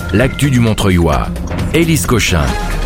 l'actu du Montreuillois. Élise Cochin.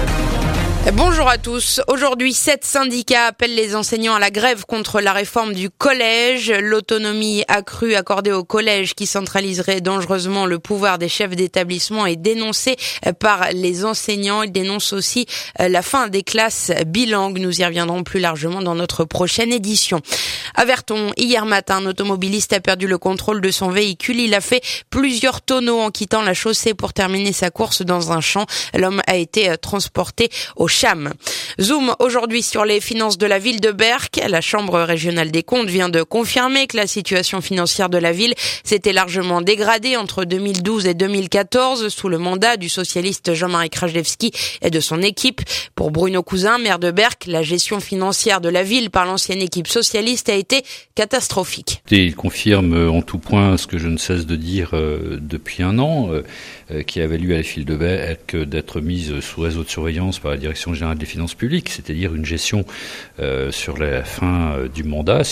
Bonjour à tous. Aujourd'hui, 7 syndicats appellent les enseignants à la grève contre la réforme du collège. L'autonomie accrue accordée au collège qui centraliserait dangereusement le pouvoir des chefs d'établissement est dénoncée par les enseignants. Ils dénoncent aussi la fin des classes bilingues. Nous y reviendrons plus largement dans notre prochaine édition. À Verton, hier matin, un automobiliste a perdu le contrôle de son véhicule. Il a fait plusieurs tonneaux en quittant la chaussée pour terminer sa course dans un champ. L'homme a été transporté au Cham. Zoom aujourd'hui sur les finances de la ville de Berck. La Chambre régionale des comptes vient de confirmer que la situation financière de la ville s'était largement dégradée entre 2012 et 2014 sous le mandat du socialiste Jean-Marie Krajewski et de son équipe. Pour Bruno Cousin, maire de Berck, la gestion financière de la ville par l'ancienne équipe socialiste a été catastrophique. Il confirme en tout point ce que je ne cesse de dire depuis un an, qui a valu à la ville de Berck d'être mise sous réseau de surveillance par la Direction générale des finances publiques, c'est-à-dire une gestion sur la fin du mandat,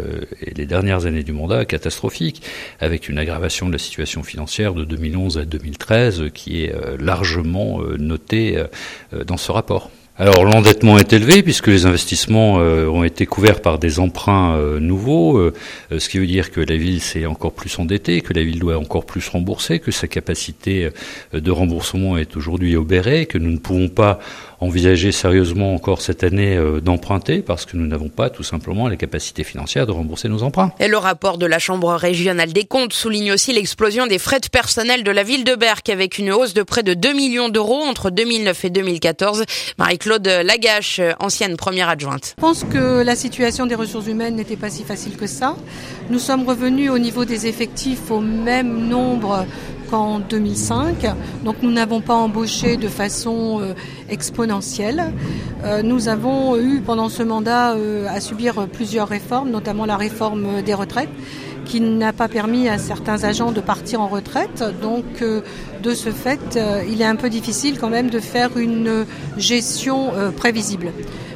et les dernières années du mandat catastrophique, avec une aggravation de la situation financière de 2011 à 2013 qui est largement notée dans ce rapport. Alors l'endettement est élevé puisque les investissements ont été couverts par des emprunts nouveaux, ce qui veut dire que la ville s'est encore plus endettée, que la ville doit encore plus rembourser, que sa capacité de remboursement est aujourd'hui obérée, que nous ne pouvons pas envisager sérieusement encore cette année d'emprunter parce que nous n'avons pas tout simplement la capacité financière de rembourser nos emprunts. Et le rapport de la Chambre régionale des comptes souligne aussi l'explosion des frais de personnel de la ville de Berck avec une hausse de près de 2 millions d'euros entre 2009 et 2014. Marie-Claude Lagache, ancienne première adjointe. Je pense que la situation des ressources humaines n'était pas si facile que ça. Nous sommes revenus au niveau des effectifs au même nombre qu'en 2005. Donc nous n'avons pas embauché de façon exponentielle. Nous avons eu pendant ce mandat à subir plusieurs réformes, notamment la réforme des retraites, qui n'a pas permis à certains agents de partir en retraite. Donc, de ce fait, il est un peu difficile quand même de faire une gestion prévisible.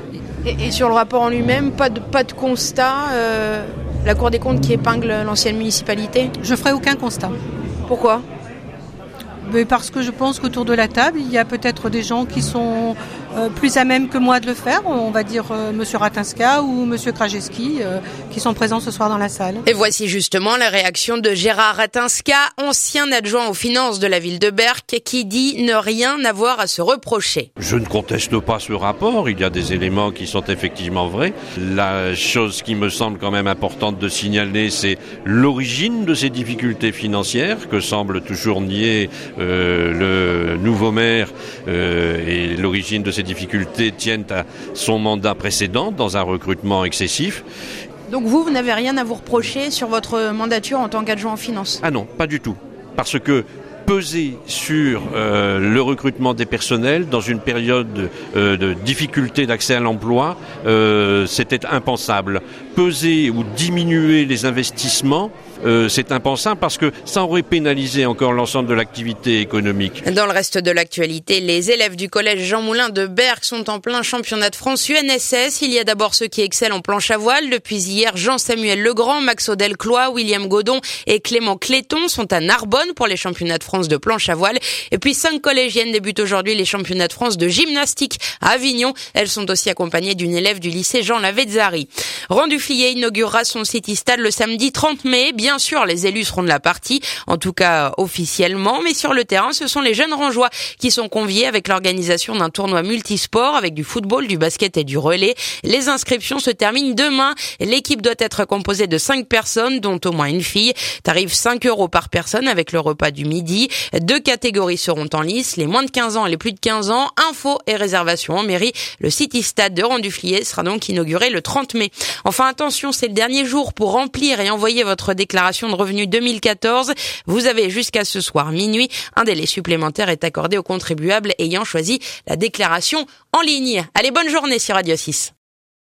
Et sur le rapport en lui-même, pas de constat, la Cour des comptes qui épingle l'ancienne municipalité ? Je ferai aucun constat. Pourquoi ? Mais parce que je pense qu'autour de la table, il y a peut-être des gens qui sont plus à même que moi de le faire. On va dire Monsieur Ratinska ou Monsieur Krajewski qui sont présents ce soir dans la salle. Et voici justement la réaction de Gérard Ratinska, ancien adjoint aux finances de la ville de Berck, qui dit ne rien avoir à se reprocher. Je ne conteste pas ce rapport, il y a des éléments qui sont effectivement vrais. La chose qui me semble quand même importante de signaler, c'est l'origine de ces difficultés financières que semble toujours nier le nouveau maire, et l'origine de ces difficultés tiennent à son mandat précédent dans un recrutement excessif. Donc vous n'avez rien à vous reprocher sur votre mandature en tant qu'adjoint en finances ? Ah non, pas du tout. Parce que peser sur le recrutement des personnels dans une période de difficulté d'accès à l'emploi, c'était impensable. Peser ou diminuer les investissements, c'est impensable parce que ça aurait pénalisé encore l'ensemble de l'activité économique. Dans le reste de l'actualité, les élèves du collège Jean Moulin de Berck sont en plein championnat de France UNSS. Il y a d'abord ceux qui excellent en planche à voile. Depuis hier, Jean-Samuel Legrand, Max Delclois, William Godon et Clément Cléton sont à Narbonne pour les championnats de France de planche à voile. Et puis 5 collégiennes débutent aujourd'hui les championnats de France de gymnastique à Avignon. Elles sont aussi accompagnées d'une élève du lycée Jean Lavezzari. Randu-Flier inaugurera son City-Stade le samedi 30 mai. Bien sûr, les élus seront de la partie, en tout cas officiellement, mais sur le terrain, ce sont les jeunes Rangeois qui sont conviés avec l'organisation d'un tournoi multisport avec du football, du basket et du relais. Les inscriptions se terminent demain. L'équipe doit être composée de 5 personnes, dont au moins une fille. Tarif 5 € par personne avec le repas du midi. 2 catégories seront en lice, les moins de 15 ans et les plus de 15 ans. Infos et réservations en mairie. Le City-Stade de Randu-Flier sera donc inauguré le 30 mai. Enfin, attention, c'est le dernier jour pour remplir et envoyer votre déclaration de revenus 2014. Vous avez jusqu'à ce soir minuit. Un délai supplémentaire est accordé aux contribuables ayant choisi la déclaration en ligne. Allez, bonne journée sur Radio 6.